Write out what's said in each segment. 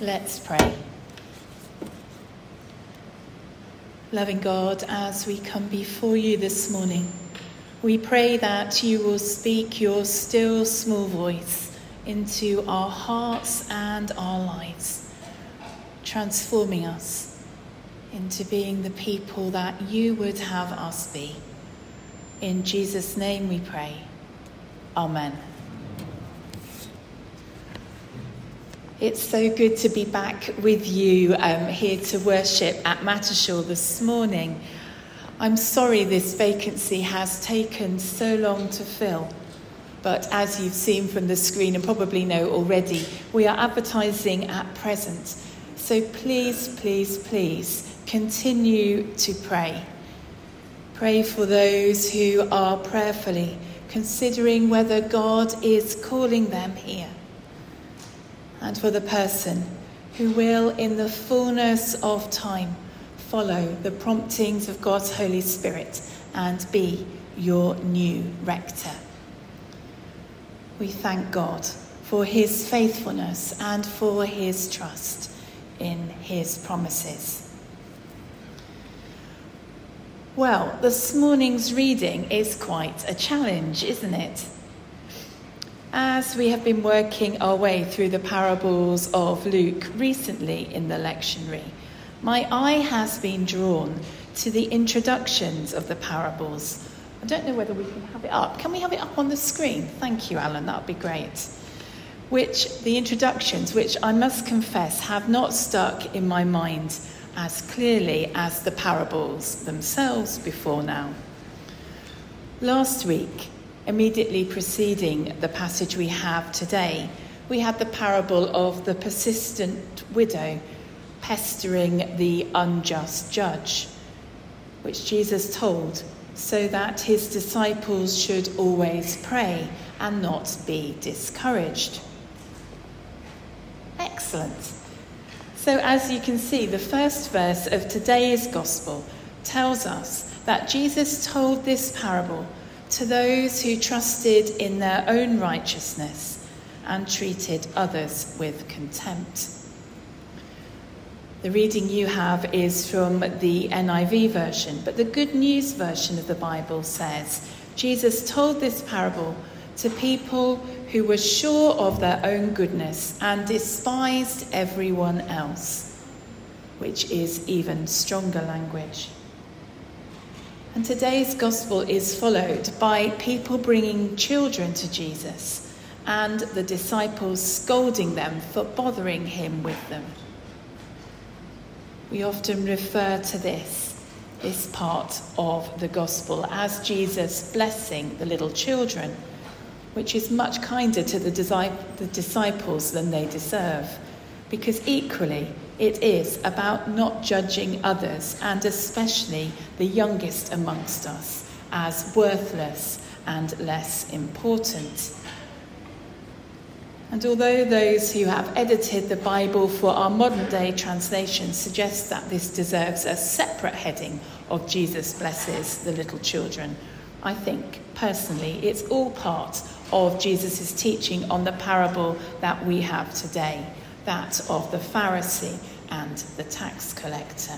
Let's pray. Loving God, as we come before you this morning, we pray that you will speak your still small voice into our hearts and our lives, transforming us into being the people that you would have us be. In Jesus' name we pray. Amen. It's so good to be back with you here to worship at Mattershaw this morning. I'm sorry this vacancy has taken so long to fill, but as you've seen from the screen and probably know already, we are advertising at present. So please, please, please continue to pray. Pray for those who are prayerfully considering whether God is calling them here, and for the person who will, in the fullness of time, follow the promptings of God's Holy Spirit and be your new rector. We thank God for his faithfulness and for his trust in his promises. Well, this morning's reading is quite a challenge, isn't it? As we have been working our way through the parables of Luke recently in the lectionary, my eye has been drawn to the introductions of the parables. I don't know whether we can have it up. Can we have it up on the screen? Thank you, Alan, that would be great. The introductions, which I must confess have not stuck in my mind as clearly as the parables themselves before now. Last week, immediately preceding the passage we have today, we had the parable of the persistent widow pestering the unjust judge, which Jesus told so that his disciples should always pray and not be discouraged. Excellent. So as you can see, the first verse of today's gospel tells us that Jesus told this parable to those who trusted in their own righteousness and treated others with contempt. The reading you have is from the NIV version, but the Good News version of the Bible says, Jesus told this parable to people who were sure of their own goodness and despised everyone else, which is even stronger language. And today's gospel is followed by people bringing children to Jesus and the disciples scolding them for bothering him with them. We often refer to this part of the gospel as Jesus blessing the little children, which is much kinder to the disciples than they deserve, because equally it is about not judging others, and especially the youngest amongst us, as worthless and less important. And although those who have edited the Bible for our modern day translation suggest that this deserves a separate heading of Jesus blesses the little children, I think personally it's all part of Jesus' teaching on the parable that we have today, that of the Pharisee and the tax collector.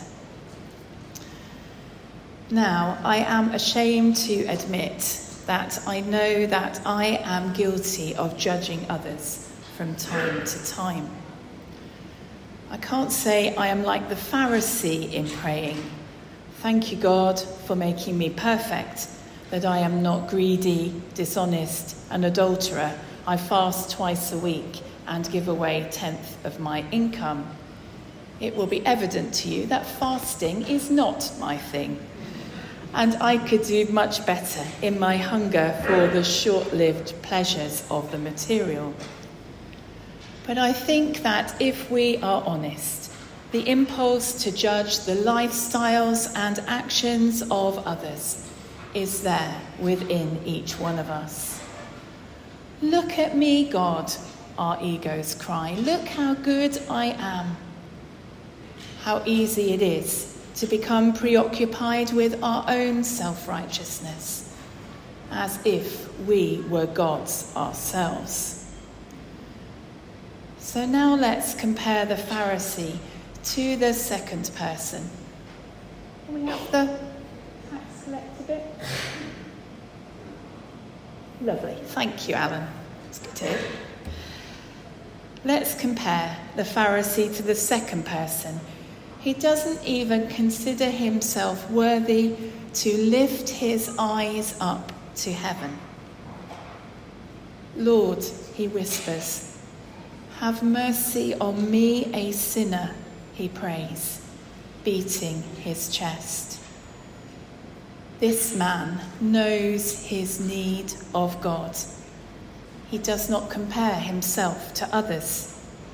Now, I am ashamed to admit that I know that I am guilty of judging others from time to time. I can't say I am like the Pharisee in praying, "Thank you, God, for making me perfect, that I am not greedy, dishonest, an adulterer. I fast twice a week and give away 1/10 of my income." It will be evident to you that fasting is not my thing, and I could do much better in my hunger for the short-lived pleasures of the material. But I think that if we are honest, the impulse to judge the lifestyles and actions of others is there within each one of us. "Look at me, God," our egos cry. "Look how good I am." How easy it is to become preoccupied with our own self-righteousness, as if we were gods ourselves. So now let's compare the Pharisee to the second person. Can we have the tax collector bit? Lovely. Thank you, Alan. That's good to hear. Let's compare the Pharisee to the second person. He doesn't even consider himself worthy to lift his eyes up to heaven. Lord, he whispers, have mercy on me, a sinner, he prays, beating his chest. This man knows his need of God. He does not compare himself to others.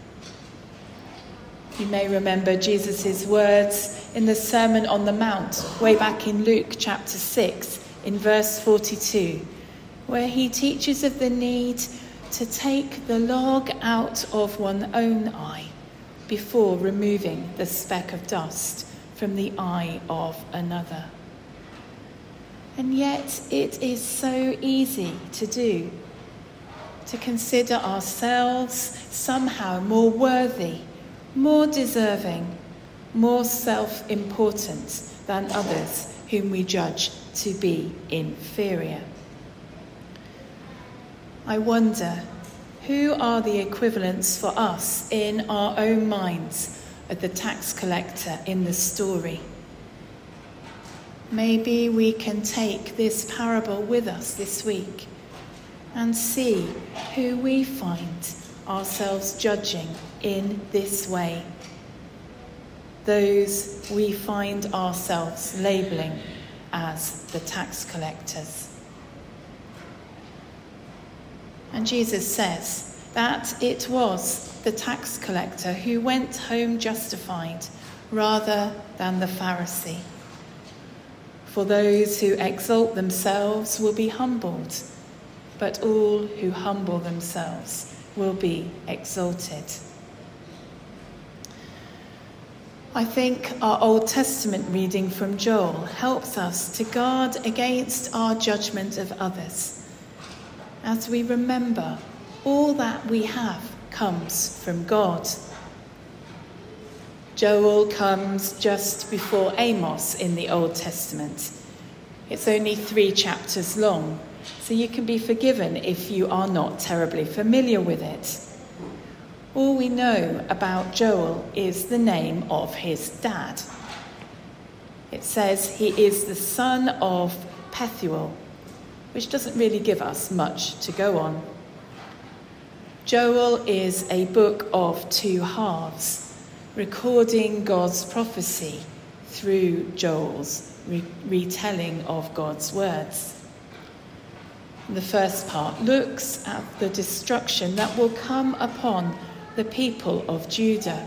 You may remember Jesus' words in the Sermon on the Mount, way back in Luke chapter 6, in verse 42, where he teaches of the need to take the log out of one's own eye before removing the speck of dust from the eye of another. And yet it is so easy to do, to consider ourselves somehow more worthy, more deserving, more self-important than others whom we judge to be inferior. I wonder, who are the equivalents for us in our own minds of the tax collector in the story? Maybe we can take this parable with us this week and see who we find ourselves judging in this way. Those we find ourselves labelling as the tax collectors. And Jesus says that it was the tax collector who went home justified rather than the Pharisee. For those who exalt themselves will be humbled, but all who humble themselves will be exalted. I think our Old Testament reading from Joel helps us to guard against our judgment of others, as we remember all that we have comes from God. Joel comes just before Amos in the Old Testament. It's only 3 chapters long, so you can be forgiven if you are not terribly familiar with it. All we know about Joel is the name of his dad. It says he is the son of Pethuel, which doesn't really give us much to go on. Joel is a book of 2 halves, recording God's prophecy through Joel's retelling of God's words. The first part looks at the destruction that will come upon the people of Judah.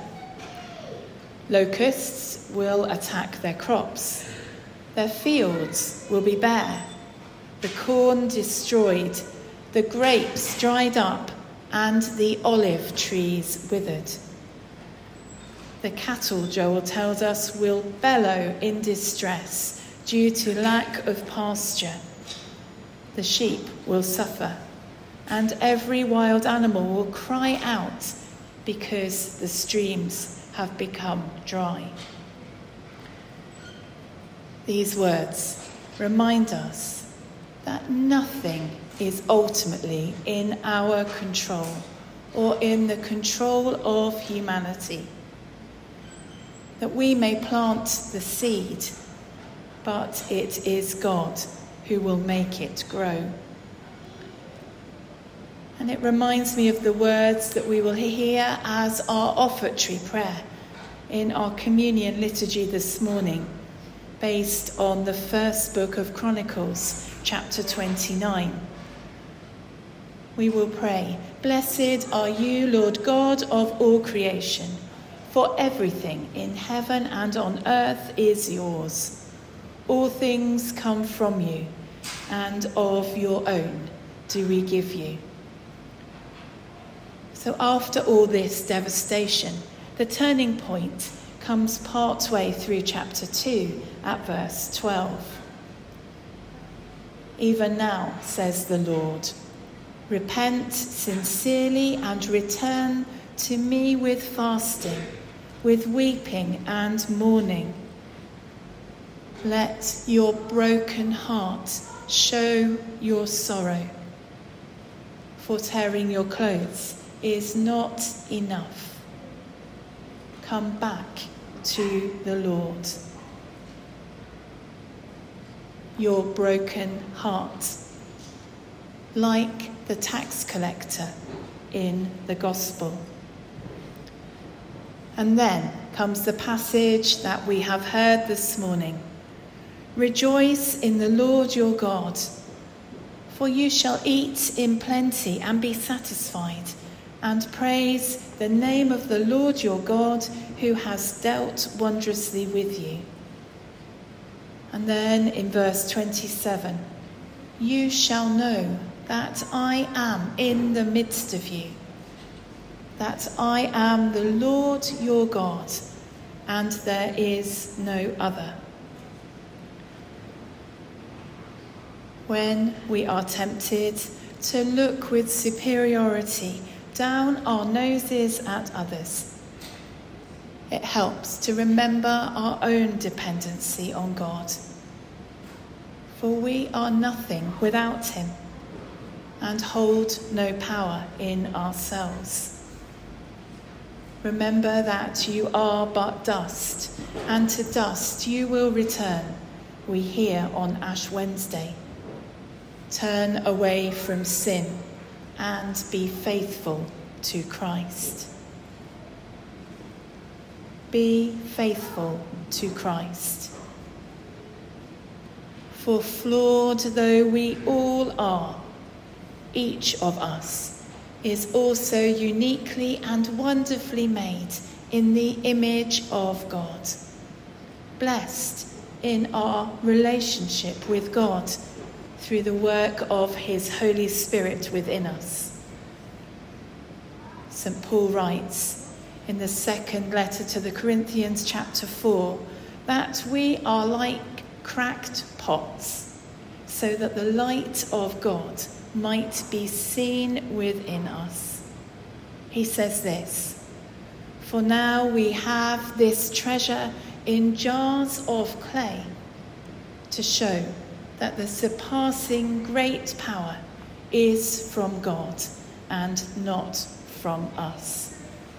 Locusts will attack their crops. Their fields will be bare, the corn destroyed, the grapes dried up, and the olive trees withered. The cattle, Joel tells us, will bellow in distress due to lack of pasture. The sheep will suffer, and every wild animal will cry out because the streams have become dry. These words remind us that nothing is ultimately in our control or in the control of humanity. That we may plant the seed, but it is God who will make it grow. And it reminds me of the words that we will hear as our offertory prayer in our communion liturgy this morning, based on the first book of Chronicles, chapter 29. We will pray, "Blessed are you, Lord God of all creation, for everything in heaven and on earth is yours. All things come from you, and of your own do we give you." So after all this devastation, the turning point comes part way through chapter 2 at verse 12. "Even now, says the Lord, repent sincerely and return to me with fasting, with weeping and mourning. Let your broken heart show your sorrow, for tearing your clothes is not enough. Come back to the Lord. Your broken heart, like the tax collector in the gospel. And then comes the passage that we have heard this morning. Rejoice in the Lord your God, for you shall eat in plenty and be satisfied, and praise the name of the Lord your God, who has dealt wondrously with you. And then in verse 27, you shall know that I am in the midst of you, that I am the Lord your God, and there is no other. When we are tempted to look with superiority down our noses at others, it helps to remember our own dependency on God. For we are nothing without him and hold no power in ourselves. Remember that you are but dust, and to dust you will return, we hear on Ash Wednesday. Turn away from sin and be faithful to Christ. Be faithful to Christ. For flawed though we all are, each of us is also uniquely and wonderfully made in the image of God, blessed in our relationship with God through the work of his Holy Spirit within us. St. Paul writes in the second letter to the Corinthians, chapter 4, that we are like cracked pots, so that the light of God might be seen within us. He says this, for now we have this treasure in jars of clay to show that the surpassing great power is from God and not from us.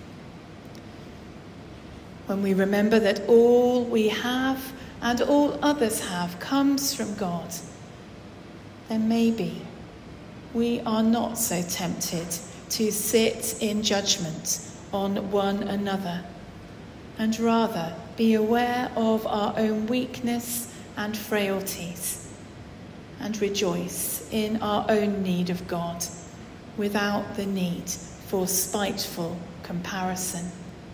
When we remember that all we have and all others have comes from God, then maybe we are not so tempted to sit in judgment on one another, and rather be aware of our own weakness and frailties, and rejoice in our own need of God without the need for spiteful comparison.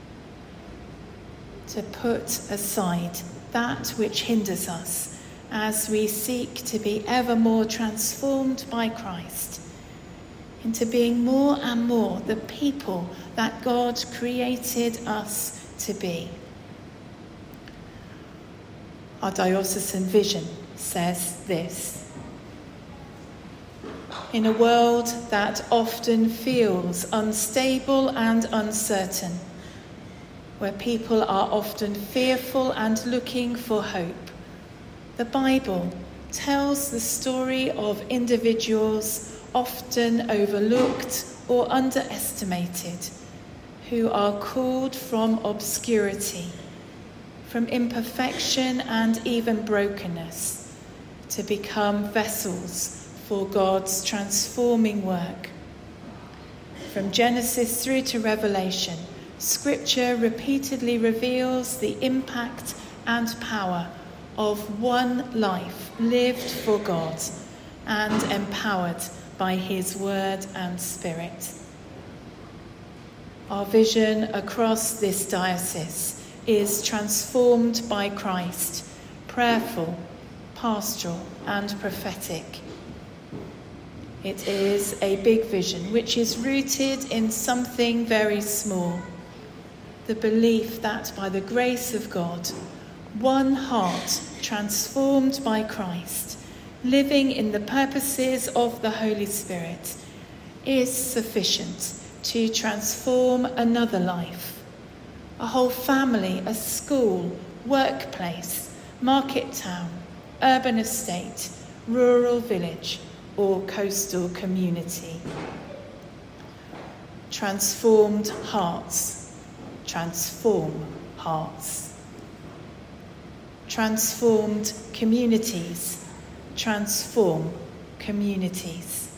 To put aside that which hinders us as we seek to be ever more transformed by Christ into being more and more the people that God created us to be. Our diocesan vision says this: in a world that often feels unstable and uncertain, where people are often fearful and looking for hope, the Bible tells the story of individuals often overlooked or underestimated, who are called from obscurity, from imperfection and even brokenness, to become vessels for God's transforming work. From Genesis through to Revelation, Scripture repeatedly reveals the impact and power of one life lived for God and empowered by his word and spirit. Our vision across this diocese is transformed by Christ, prayerful, pastoral and prophetic. It is a big vision which is rooted in something very small: the belief that by the grace of God, one heart transformed by Christ, living in the purposes of the Holy Spirit, is sufficient to transform another life, a whole family, a school, workplace, market town, urban estate, rural village, or coastal community. Transformed hearts, transform hearts. Transformed communities, transform communities.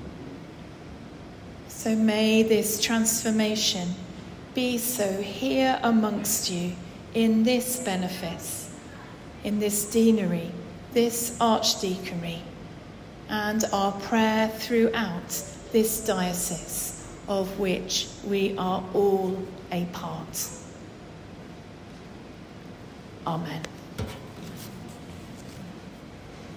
So may this transformation be so here amongst you in this benefice, in this deanery, this archdeaconry, and our prayer throughout this diocese of which we are all a part. Amen.